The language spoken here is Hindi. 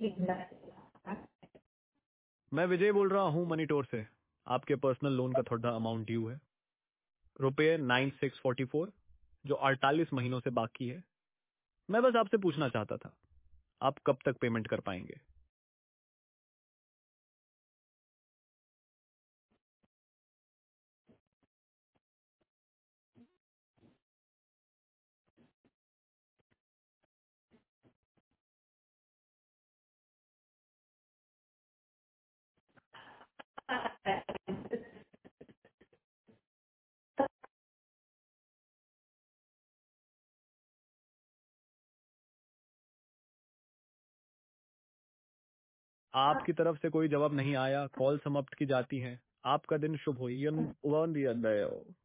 मैं विजय बोल रहा हूँ मनीटोर से। आपके पर्सनल लोन का थोड़ा अमाउंट ड्यू है, रुपये 9644, जो 48 महीनों से बाकी है। मैं बस आपसे पूछना चाहता था, आप कब तक पेमेंट कर पाएंगे? आपकी तरफ से कोई जवाब नहीं आया, कॉल समाप्त की जाती है। आपका दिन शुभ हो।